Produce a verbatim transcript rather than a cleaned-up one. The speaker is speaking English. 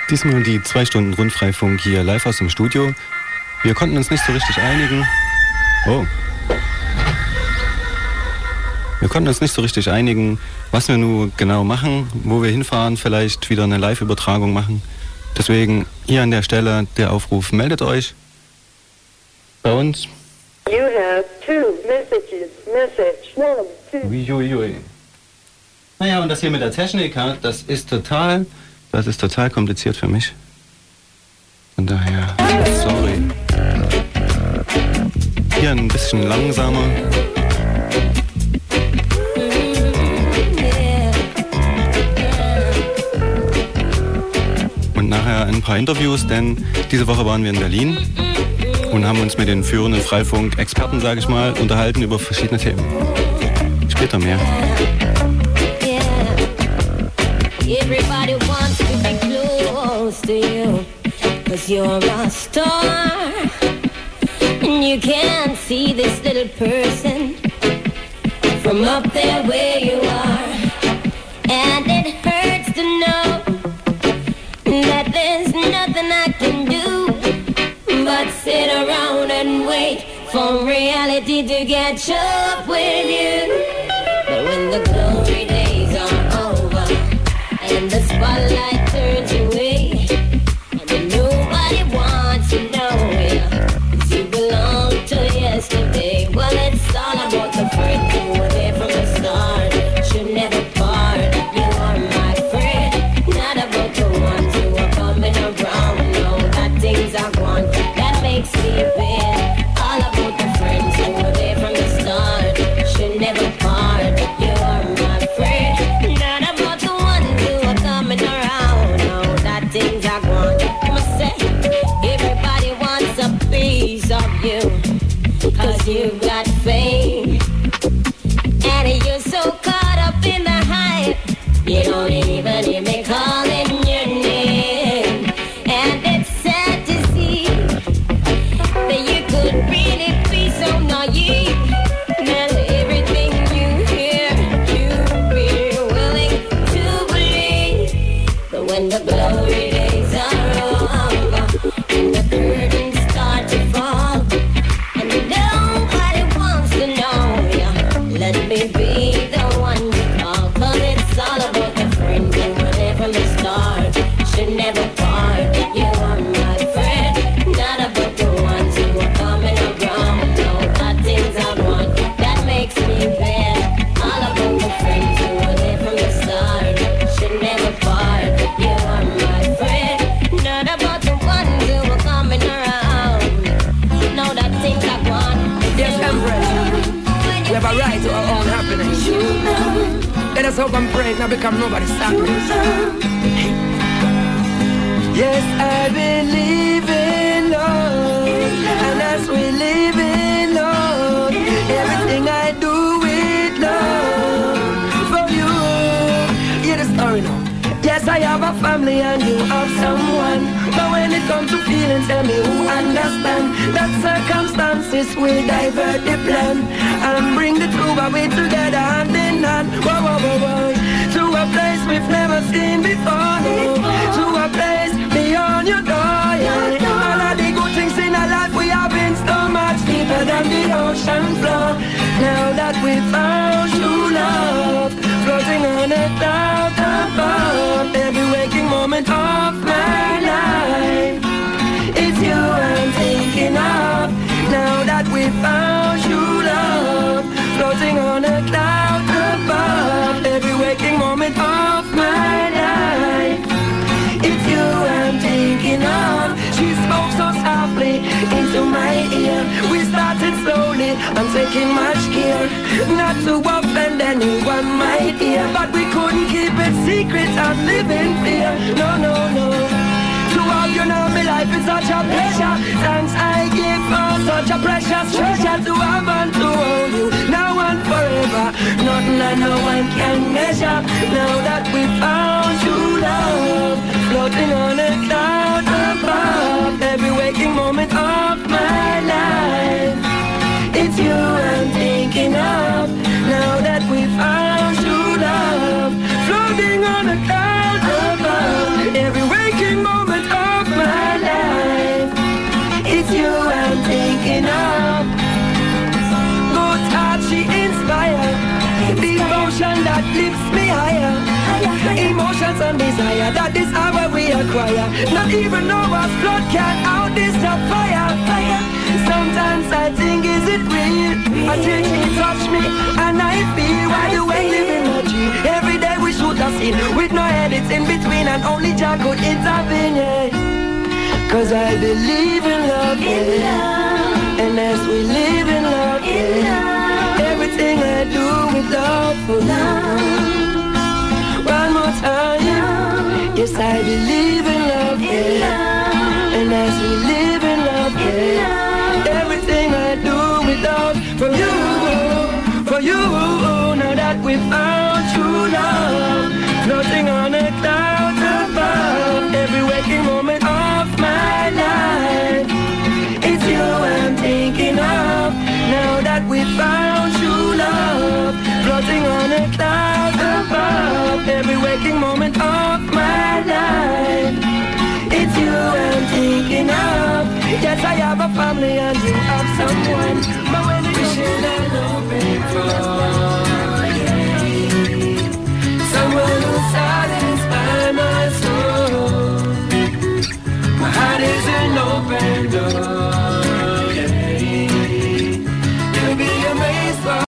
Diesmal die zwei Stunden Rundfreifunk hier live aus dem Studio. Wir konnten uns nicht so richtig einigen. Oh. Wir konnten uns nicht so richtig einigen, was wir nun genau machen, wo wir hinfahren, vielleicht wieder eine Live-Übertragung machen. Deswegen hier an der Stelle der Aufruf, meldet euch bei uns. You have two messages. Message one, two. Uiuiui. Naja, und das hier mit der Technik, das ist total, das ist total kompliziert für mich. Von daher, sorry. Hier ein bisschen langsamer. Und nachher ein paar Interviews, denn diese Woche waren wir in Berlin und haben uns mit den führenden Freifunk-Experten, sage ich mal, unterhalten über verschiedene Themen. Später mehr. Everybody wants to be close to you, 'cause you're a star, and you can't see this little person from up there where you are, and it hurts to know that there's nothing I can do but sit around and wait for reality to catch up with you. But when the glory days are over and the spotlight turns away, and then nobody wants to know you, 'cause you belong to yesterday. Well, it's all about the friend you were there from the start. Should never part. You are my friend, not about the ones who are coming around. No, that things are gone. That makes me bad. All about the friends who were there from the start. Should never part. You are my friend, not about the ones who are coming around. No, that things are gone. I must say, everybody wants a piece of you, 'cause you've got fame, and you're so caught up in the hype, you don't even hear me calling your name. And it's sad to see that you could really be so naive, that everything you hear, you'd be willing to believe. But when the glory days are over and the curtains start to fall, and nobody wants to know ya, let me be the one to call, 'cause it's all about the friends who were there from the start. Should never part. You are my friend, not about the ones who are coming around. No, that things are wrong. That makes me bad. All about the friends who were there from the start. Should never part. You are my friend, not about the ones who are coming around. No, that things are gone. Yes, Empress. We have a right to our own happiness. Let us hope and pray it now become nobody's sadness. Yes, I believe in love, and as we live in love, everything I do with love for you. Hear the story now. Yes, I have a family and you have someone, but when it comes to feelings, tell me who understand that circumstances will divert the plan and bring the two of it together hand in hand. Whoa, whoa, whoa, whoa. To a place we've never seen before, no. To a place beyond your door, yeah. All of the good things in our life we have been so much deeper than the ocean floor. Now that we found true love, floating on a cloud above, every waking moment of my life, it's you I'm thinking of. Now that we found true love, floating on a cloud above, every waking moment of my life, it's you I'm thinking of. She spoke so softly into my ear. We started slowly and taking much care not to offend anyone, my dear, but we couldn't keep it secret and live in fear. No, no, no. To have you now, my life is such a pleasure. Thanks I give for such a precious treasure to have and to hold you now and forever. Nothing and no one can measure. Now that we found true love, floating on a cloud above, every waking moment of my life, it's you I'm thinking of. Now that we found true love, floating on a cloud above, every waking moment desire. That is how we acquire. Not even Noah's flood can out this fire. Fire. Sometimes I think, is it real? Until she touch me and I feel wide awake living my dream. Every day we shoot a scene with no edits in between, and only Jah could intervene, yeah. Cause I believe in love, yeah. And as we live in love, yeah. Everything I do with love for love. One more time, yeah. Yes, I believe in love, yeah. And as we live in love, yeah. Everything I do with love for you, for you. Now that we found true love, floating on a cloud above, every waking moment of my life, it's you I'm thinking of. Now that we found true love, floating on a cloud above, every waking moment of my life, it's you I'm thinking of. Yes, I have a family and you have someone, but when you share that love,